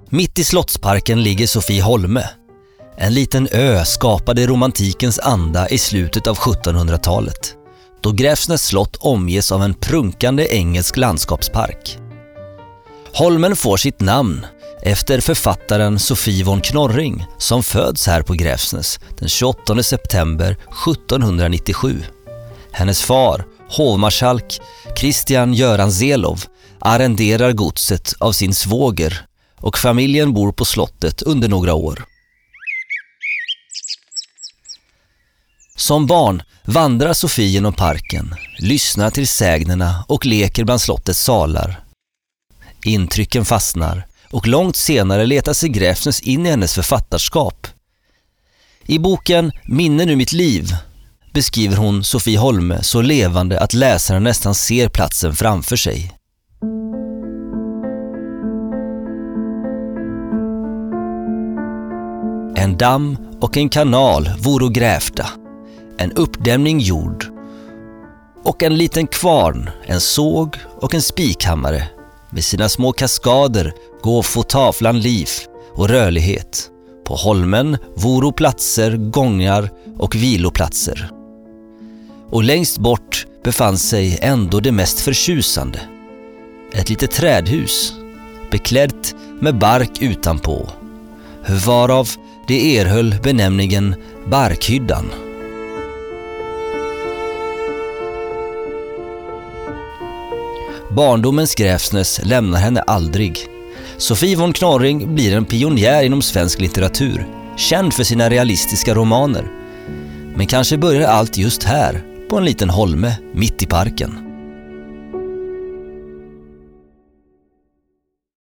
Mitt i slottsparken ligger Sofieholme. En liten ö skapade i romantikens anda i slutet av 1700-talet, då Gräfsnäs slott omges av en prunkande engelsk landskapspark. Holmen får sitt namn efter författaren Sofie von Knorring som föds här på Gräfsnäs den 28 september 1797. Hennes far, hovmarskalk Christian Göran Zelov, arrenderar godset av sin svåger och familjen bor på slottet under några år. Som barn vandrar Sofie genom parken, lyssnar till sägnerna och leker bland slottets salar. Intrycken fastnar och långt senare letar sig Gräfsnäs in i hennes författarskap. I boken Minne nu mitt liv beskriver hon Sofieholme så levande att läsaren nästan ser platsen framför sig. En damm och en kanal voro grävda, en uppdämning gjord och en liten kvarn, en såg och en spikhammare. Med sina små kaskader gå få tavlan liv och rörlighet. På holmen voro platser, gångar och viloplatser. Och längst bort befann sig ändå det mest förtjusande. Ett litet trädhus, beklätt med bark utanpå, varav det erhöll benämningen Barkhyddan. Barndomens Gräfsnäs lämnar henne aldrig. Sofie von Knorring blir en pionjär inom svensk litteratur, känd för sina realistiska romaner. Men kanske börjar allt just här, på en liten holme mitt i parken.